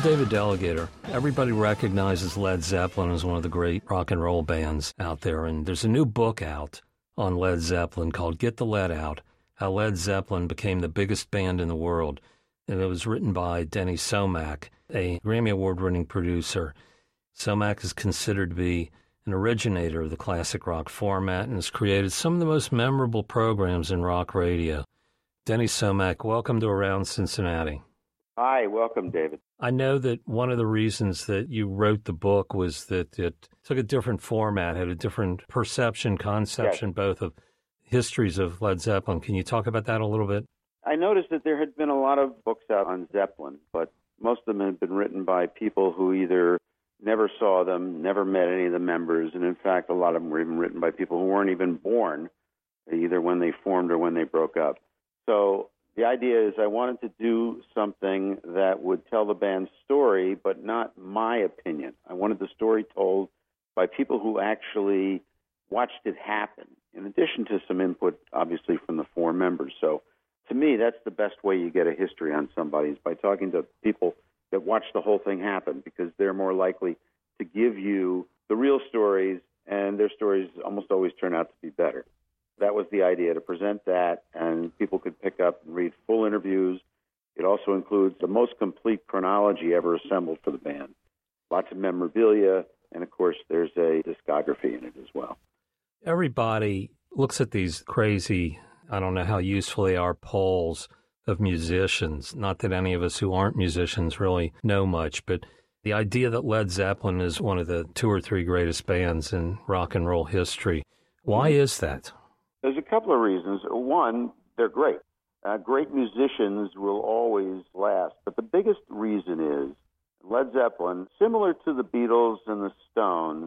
David Delegator. Everybody recognizes Led Zeppelin as one of the great rock and roll bands out there, and there's a new book out on Led Zeppelin called Get the Lead Out, How Led Zeppelin Became the Biggest Band in the World. And it was written by Denny Somak, a Grammy Award-winning producer. Somak is considered to be an originator of the classic rock format and has created some of the most memorable programs in rock radio. Denny Somak, welcome to Around Cincinnati. Hi, welcome, David. I know that one of the reasons that you wrote the book was that it took a different format, had a different conception, yes, both of histories of Led Zeppelin. Can you talk about that a little bit? I noticed that there had been a lot of books out on Zeppelin, but most of them had been written by people who either never saw them, never met any of the members, and in fact, a lot of them were even written by people who weren't even born, either when they formed or when they broke up. So the idea is I wanted to do something that would tell the band's story, but not my opinion. I wanted the story told by people who actually watched it happen, in addition to some input, obviously, from the four members. So to me, that's the best way you get a history on somebody, is by talking to people that watch the whole thing happen, because they're more likely to give you the real stories, and their stories almost always turn out to be better. That was the idea, to present that, and people could pick up and read full interviews. It also includes the most complete chronology ever assembled for the band. Lots of memorabilia, and of course, there's a discography in it as well. Everybody looks at these crazy, I don't know how useful they are, polls of musicians. Not that any of us who aren't musicians really know much, but the idea that Led Zeppelin is one of the two or three greatest bands in rock and roll history. Why is that? There's a couple of reasons. One, they're great. Great musicians will always last. But the biggest reason is Led Zeppelin, similar to the Beatles and the Stones,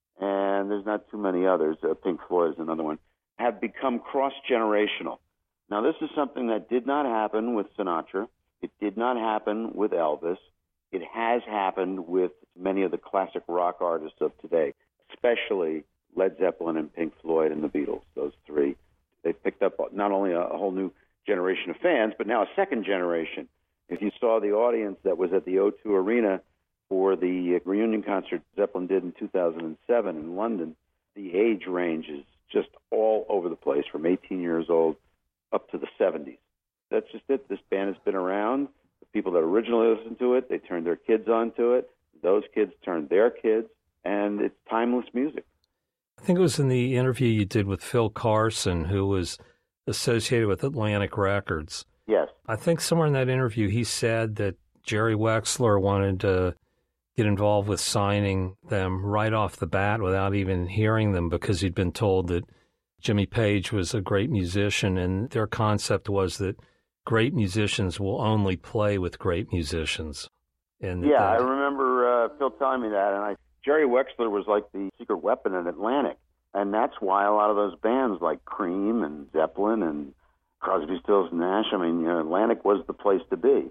and there's not too many others, Pink Floyd is another one, have become cross-generational. Now, this is something that did not happen with Sinatra. It did not happen with Elvis. It has happened with many of the classic rock artists of today, especially Led Zeppelin and Pink Floyd and the Beatles, those three. They picked up not only a whole new generation of fans, but now a second generation. If you saw the audience that was at the O2 Arena for the reunion concert Zeppelin did in 2007 in London, the age range is just all over the place, from 18 years old up to the 70s. That's just it. This band has been around. The people that originally listened to it, they turned their kids onto it. Those kids turned their kids, and it's timeless music. I think it was in the interview you did with Phil Carson, who was associated with Atlantic Records. Yes. I think somewhere in that interview he said that Jerry Wexler wanted to get involved with signing them right off the bat without even hearing them, because he'd been told that Jimmy Page was a great musician, and their concept was that great musicians will only play with great musicians. And yeah, I remember Phil telling me that, and Jerry Wexler was like the secret weapon in Atlantic, and that's why a lot of those bands like Cream and Zeppelin and Crosby, Stills, Nash, Atlantic was the place to be.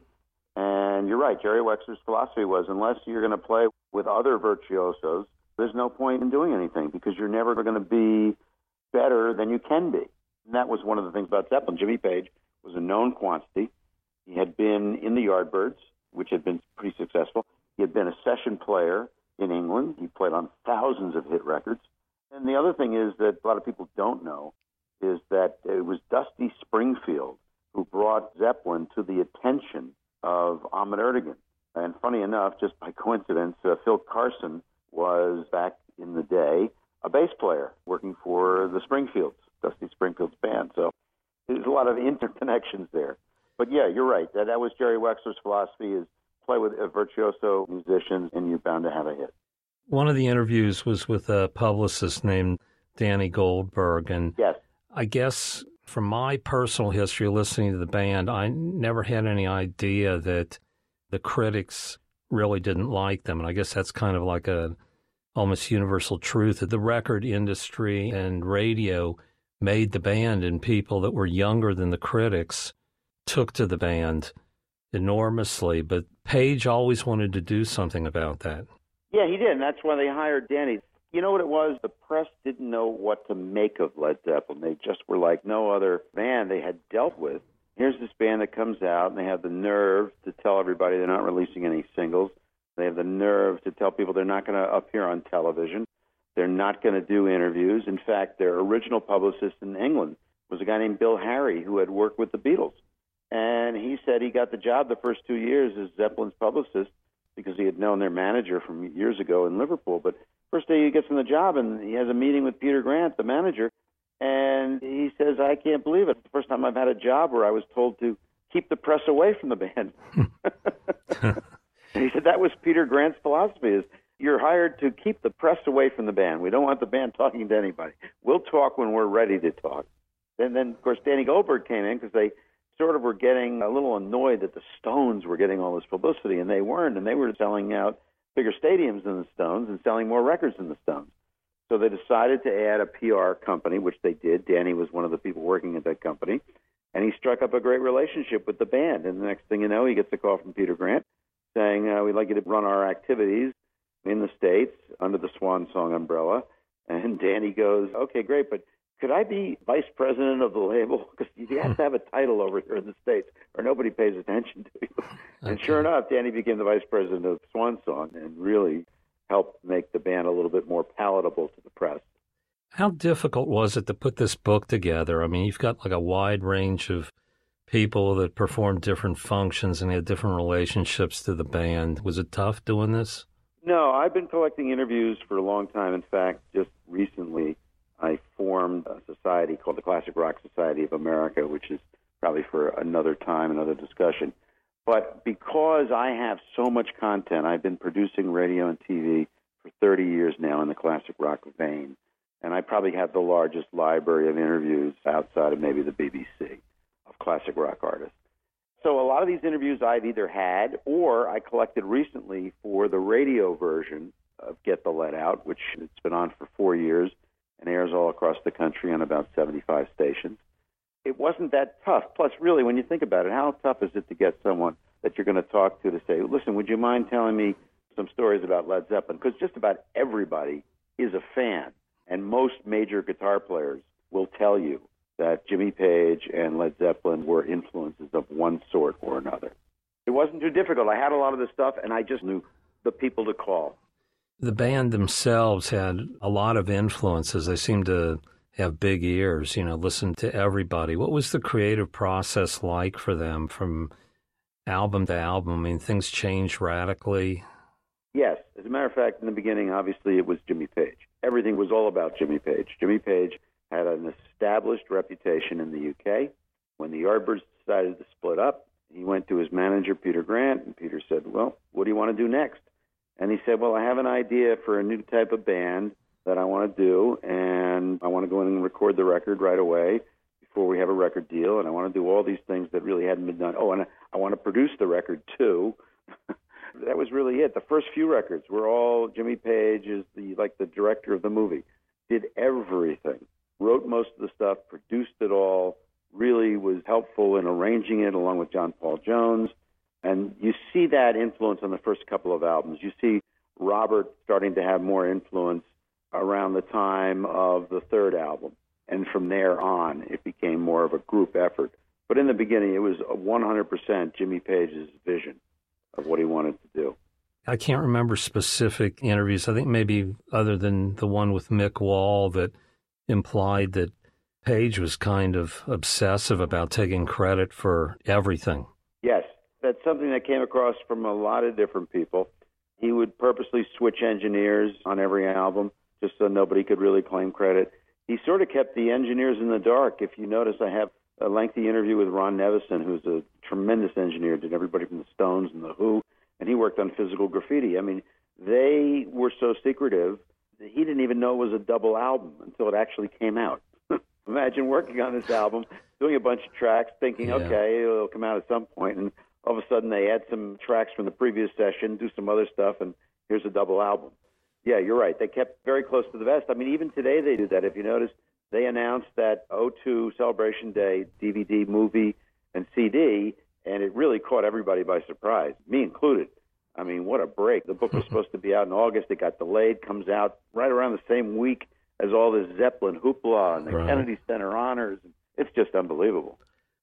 And you're right, Jerry Wexler's philosophy was, unless you're going to play with other virtuosos, there's no point in doing anything, because you're never going to be better than you can be. And that was one of the things about Zeppelin. Jimmy Page was a known quantity. He had been in the Yardbirds, which had been pretty successful. He had been a session player in England. He played on thousands of hit records. And the other thing is that a lot of people don't know is that it was Dusty Springfield who brought Zeppelin to the attention of Ahmet Ertegun. And funny enough, just by coincidence, Phil Carson was, back in the day, a bass player working for the Springfields, Dusty Springfield's band. So there's a lot of interconnections there. But yeah, you're right. That was Jerry Wexler's philosophy, is play with virtuoso musicians and you're bound to have a hit. One of the interviews was with a publicist named Danny Goldberg. And yes, I guess from my personal history of listening to the band, I never had any idea that the critics really didn't like them. And I guess that's kind of like a almost universal truth that the record industry and radio made the band, and people that were younger than the critics took to the band enormously. But Page always wanted to do something about that. Yeah, he did, and that's why they hired Danny. You know what it was? The press didn't know what to make of Led Zeppelin. They just were like no other band they had dealt with. here's this band that comes out, and they have the nerve to tell everybody they're not releasing any singles. They have the nerve to tell people they're not going to appear on television. They're not going to do interviews. In fact, their original publicist in England was a guy named Bill Harry, who had worked with the Beatles. And he said he got the job the first 2 years as Zeppelin's publicist because he had known their manager from years ago in Liverpool. But first day he gets on the job, and he has a meeting with Peter Grant, the manager, and he says, I can't believe it. It's the first time I've had a job where I was told to keep the press away from the band. He said that was Peter Grant's philosophy, is you're hired to keep the press away from the band. We don't want the band talking to anybody. We'll talk when we're ready to talk. And then, of course, Danny Goldberg came in because they sort of were getting a little annoyed that the Stones were getting all this publicity, and they weren't, and they were selling out bigger stadiums than the Stones and selling more records than the Stones. So they decided to add a PR company, which they did. Danny was one of the people working at that company, and he struck up a great relationship with the band. And the next thing you know, he gets a call from Peter Grant saying, we'd like you to run our activities in the States under the Swan Song umbrella. And Danny goes, okay, great, but could I be vice president of the label? Because you have to have a title over here in the States or nobody pays attention to you. And sure enough, Danny became the vice president of Swan Song and really helped make the band a little bit more palatable to the press. How difficult was it to put this book together? I mean, you've got like a wide range of people that performed different functions and had different relationships to the band. Was it tough doing this? No, I've been collecting interviews for a long time. In fact, just recently, I formed a society called the Classic Rock Society of America, which is probably for another time, another discussion. But because I have so much content, I've been producing radio and TV for 30 years now in the classic rock vein. And I probably have the largest library of interviews outside of maybe the BBC of classic rock artists. So a lot of these interviews I've either had or I collected recently for the radio version of Get the Let Out, which it's been on for 4 years and airs all across the country on about 75 stations. It wasn't that tough. Plus, really, when you think about it, how tough is it to get someone that you're going to talk to say, listen, would you mind telling me some stories about Led Zeppelin? Because just about everybody is a fan, and most major guitar players will tell you that Jimmy Page and Led Zeppelin were influences of one sort or another. It wasn't too difficult. I had a lot of this stuff, and I just knew the people to call. The band themselves had a lot of influences. They seemed to have big ears, listen to everybody. What was the creative process like for them from album to album? I mean, things changed radically. Yes. As a matter of fact, in the beginning, obviously, it was Jimmy Page. Everything was all about Jimmy Page. Jimmy Page had an established reputation in the UK. When the Yardbirds decided to split up, he went to his manager, Peter Grant, and Peter said, well, what do you want to do next? And he said, well, I have an idea for a new type of band that I want to do, and I want to go in and record the record right away before we have a record deal, and I want to do all these things that really hadn't been done. Oh, and I want to produce the record, too. That was really it. The first few records were all Jimmy Page is the director of the movie, did everything, wrote most of the stuff, produced it all, really was helpful in arranging it along with John Paul Jones. And you see that influence on the first couple of albums. You see Robert starting to have more influence around the time of the third album. And from there on, it became more of a group effort. But in the beginning, it was 100% Jimmy Page's vision of what he wanted to do. I can't remember specific interviews. I think maybe other than the one with Mick Wall that implied that Page was kind of obsessive about taking credit for everything. Yes, that's something that came across from a lot of different people. He would purposely switch engineers on every album just so nobody could really claim credit. He sort of kept the engineers in the dark. If you notice, I have a lengthy interview with Ron Nevison, who's a tremendous engineer, did everybody from the Stones and the Who, and he worked on Physical Graffiti. I mean, they were so secretive that he didn't even know it was a double album until it actually came out. Imagine working on this album, doing a bunch of tracks, thinking, okay, it'll come out at some point, and all of a sudden they add some tracks from the previous session, do some other stuff, and here's a double album. Yeah, you're right. They kept very close to the vest. I mean, even today they do that. If you notice, they announced that O2 Celebration Day DVD, movie, and CD, and it really caught everybody by surprise, me included. I mean, what a break. The book was supposed to be out in August. It got delayed, comes out right around the same week as all this Zeppelin hoopla and the Kennedy Center honors. It's just unbelievable.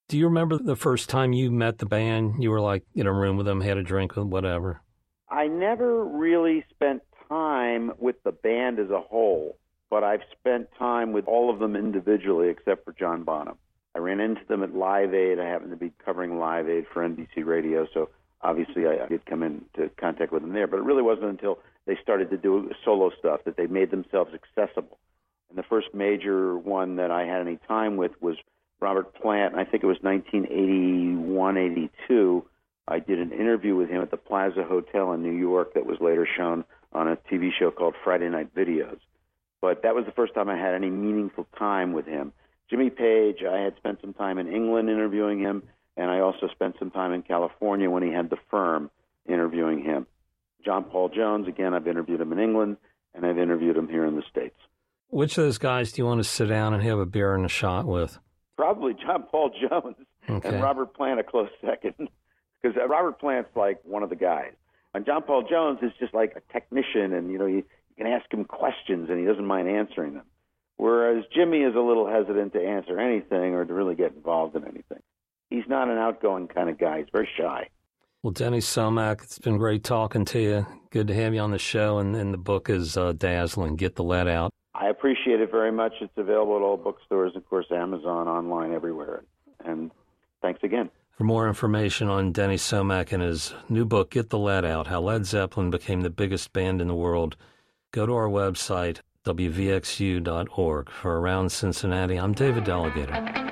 Do you remember the first time you met the band? You were like in a room with them, had a drink, whatever. I never really spent time with the band as a whole, but I've spent time with all of them individually except for John Bonham. I ran into them at Live Aid. I happened to be covering Live Aid for NBC Radio, so obviously I did come into contact with them there, but it really wasn't until they started to do solo stuff that they made themselves accessible. And the first major one that I had any time with was Robert Plant, and I think it was 1981, 82. I did an interview with him at the Plaza Hotel in New York that was later shown on a TV show called Friday Night Videos. But that was the first time I had any meaningful time with him. Jimmy Page, I had spent some time in England interviewing him, and I also spent some time in California when he had the firm interviewing him. John Paul Jones, again, I've interviewed him in England, and I've interviewed him here in the States. Which of those guys do you want to sit down and have a beer and a shot with? Probably John Paul Jones and Robert Plant a close second, because Robert Plant's like one of the guys. And John Paul Jones is just like a technician, and you can ask him questions, and he doesn't mind answering them. Whereas Jimmy is a little hesitant to answer anything or to really get involved in anything. He's not an outgoing kind of guy. He's very shy. Well, Denny Somach, it's been great talking to you. Good to have you on the show, and the book is dazzling. Get the Lead Out. I appreciate it very much. It's available at all bookstores, of course, Amazon, online, everywhere. And thanks again. For more information on Denny Somach and his new book, Get the Lead Out, How Led Zeppelin Became the Biggest Band in the World, go to our website, wvxu.org. For Around Cincinnati, I'm David Delegator.